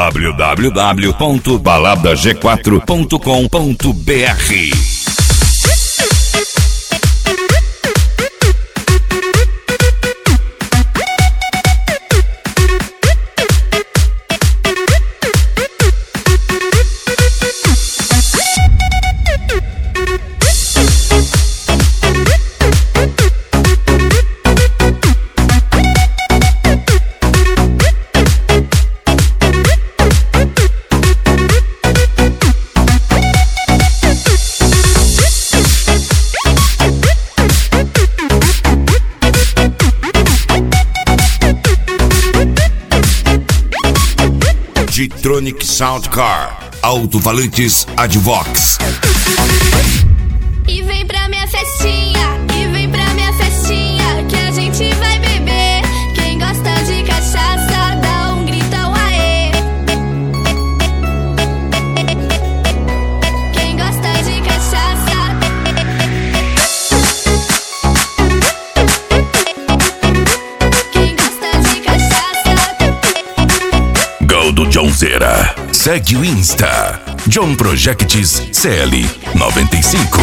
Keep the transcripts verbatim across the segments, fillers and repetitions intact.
w w w ponto balada g quatro ponto com ponto b r. G-Tronic Sound Car, alto-falantes Advox. E vem pra minha festinha, e vem pra minha festinha, que a gente vai beber. Quem gosta de cachaça, dá um gritão aê. Quem gosta de cachaça. Quem gosta de cachaça. Goldo Johnzera. Segue o Insta. John Projects C L noventa e cinco.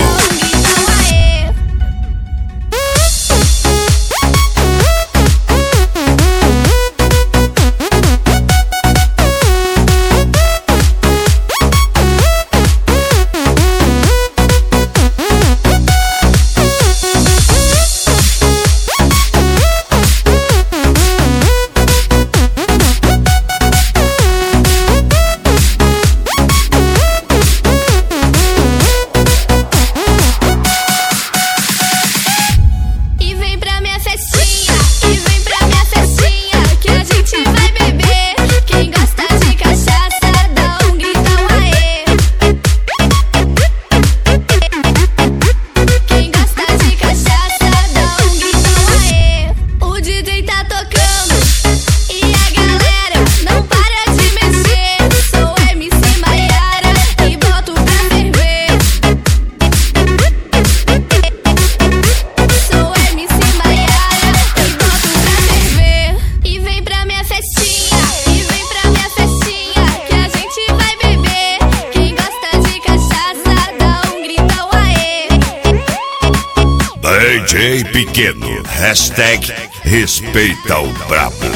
D J Pequeno, hashtag respeita o brabo.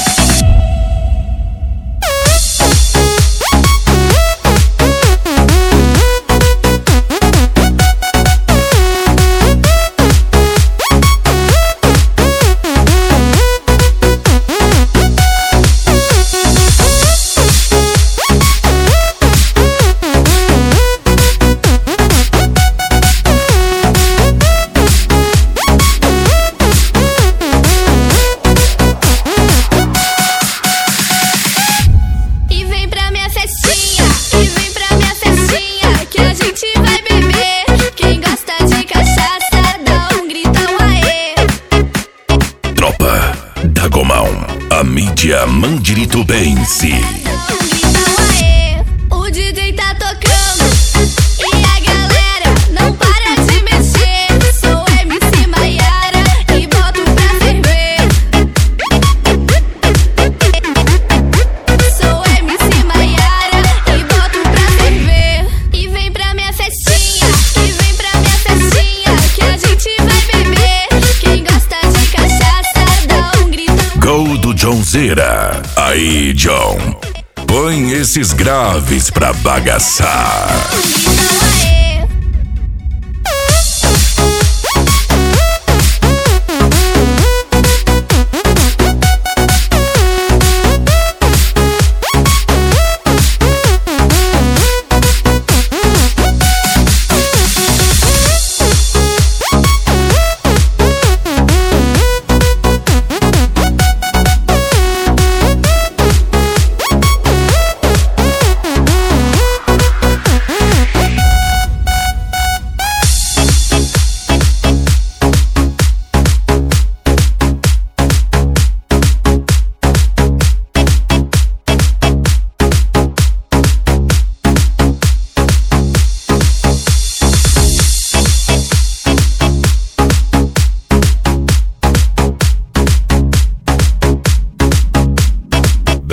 A mídia Mandiritubense. O D J tá tocando e a galera não para de mexer. Sou M C Maiara e boto pra ferver. Sou M C Maiara e boto pra ferver. E vem pra minha festinha, e vem pra minha festinha, que a gente vai beber. Quem gosta de cachaça, dá um grito. Goldo Johnzera. Aí, John, põe esses graves pra bagaçar.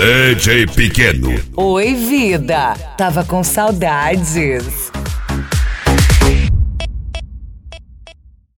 D J Pequeno. Oi, vida. Tava com saudades.